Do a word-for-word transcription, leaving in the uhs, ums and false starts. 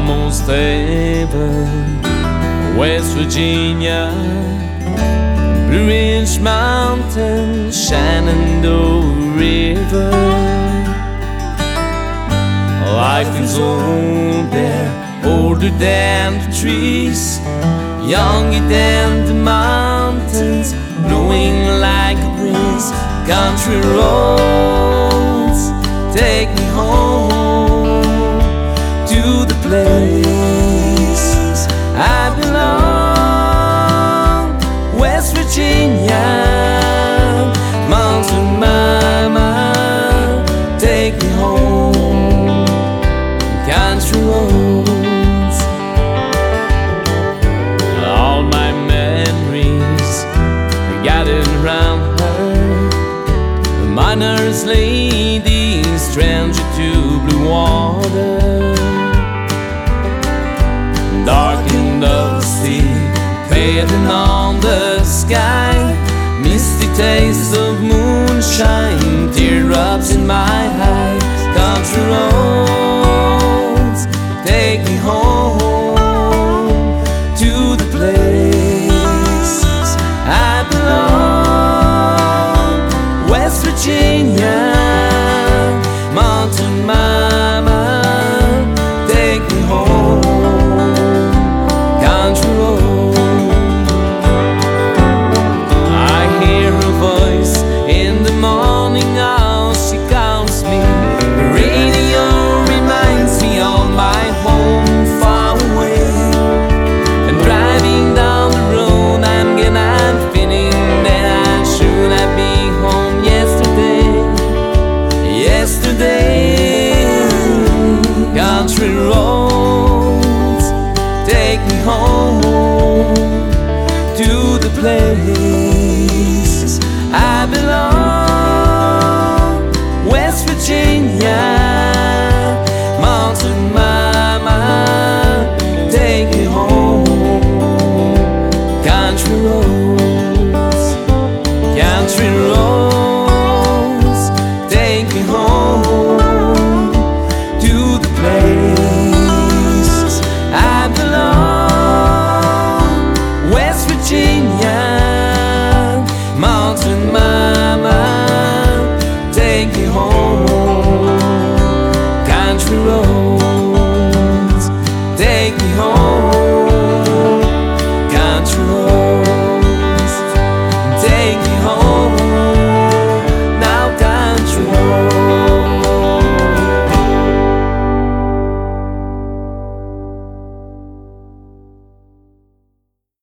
almost heaven, West Virginia, Blue Ridge Mountain, Shenandoah River. Life is old there, older than the trees, younger than the mountains, blowing like a breeze. Country roads take me home to the place I belong. West Virginia, Mountain Mama, take me home. Country roads, all my memories gathered around her. A miner's lady, stranger to blue water, dark and dusty, pattern on the sky, misty taste of moonshine, teardrops in my eyes. Country roads take me home to the place I belong. West Virginia, Mountain Mama, take me home. Country road, I hear her voice in the morning how she calls me. The radio reminds me of my home far away, and driving down the road I'm getting feeling that I should have been home yesterday. Yesterday, country roads take me home to the place I belong. West Virginia, Mountain Mama, take me home. Country roads, country roads.